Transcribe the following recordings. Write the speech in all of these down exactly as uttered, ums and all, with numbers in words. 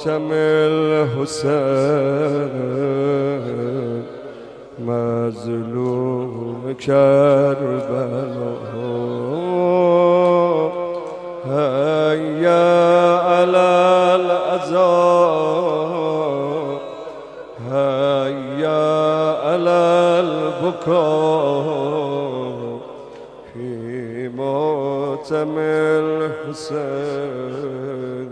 ماتم الحسین مظلوم کربلا هيا على العزاء هيا على البكاء في ماتم الحسين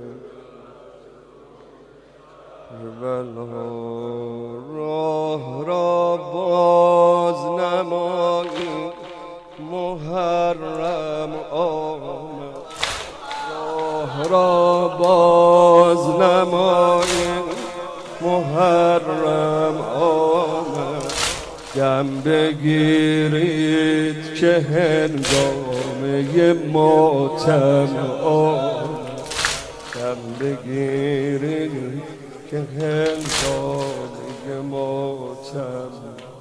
کربلا راه را باز نمایی محرم آمد راه را باز نمایی محرم آمد دم بگیرید که هنگامه ماتم آمد دم بگیرید که هنگامه ماتم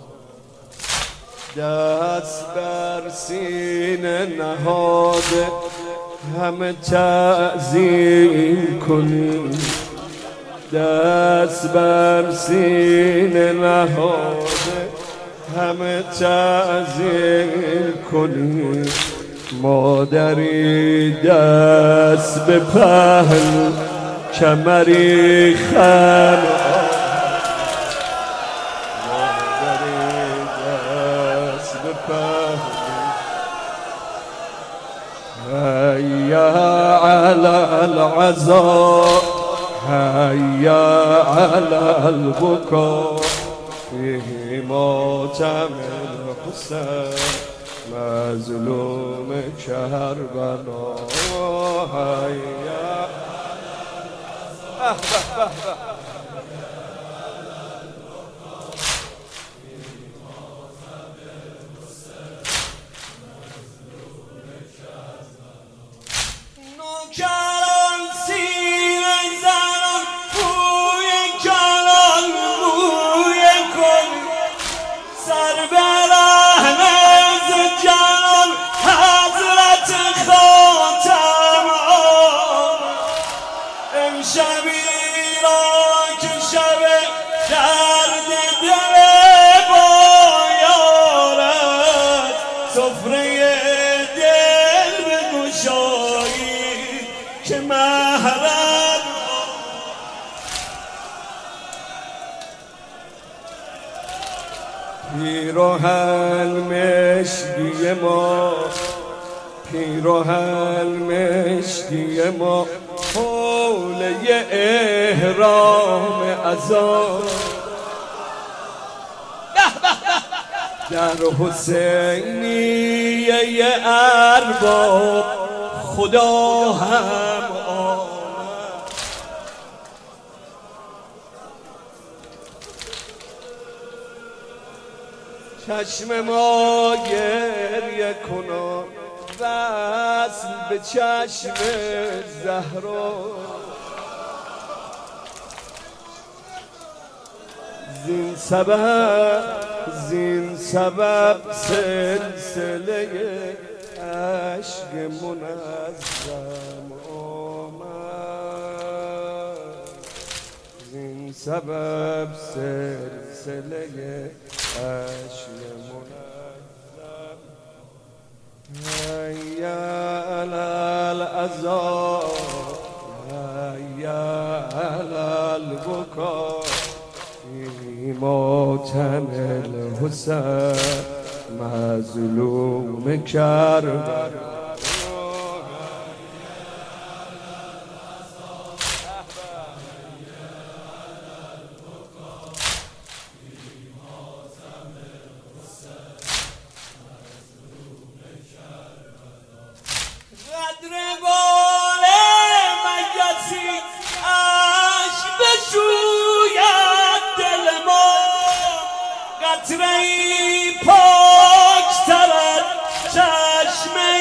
دست بر سینه نهاده همه تعظیم کنید دست بر سینه نهاده همه تعظیم کنید مادری دست به پهلو کمری خم مادری دست به پهلو هيا على العزاء هيا على البكاء فيه ماتم الحسين مظلوم کربلا هيا نوکران سینه زنان بوی کلان بوی کن سر برهنه ز جلال حضرت خاتم آمد امشبی را که شب درد دل بایارد سفره دل بگشایی که محرم پیراهن مشکی ما پیراهن مشکی ما حوله احرام عزا در حسینیه ارباب خدا هم آمد چشم ما گریه کنان وصل به چشم زهرا زین سبب زین سبب سلسله عشق منظم آمد زین سبب سلسله عشق منظم هيا على العزاء هيا على البكاء في ماتم الحسين مظلوم کربلا قدر بال مگسی عشق بشوید دل ما قطره ای پاکتر از چشمه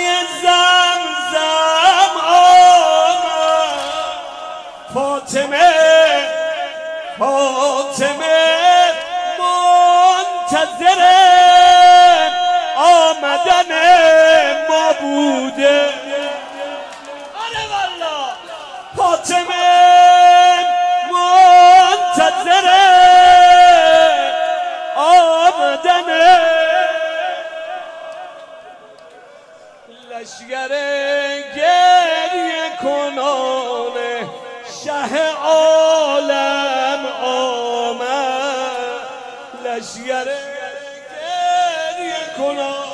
زمزم آمد فاطمه فاطمه منتظر آمدن ما بوده فاطمه لشگر گریه کنان شه عالم آمد، لشگر گریه کنان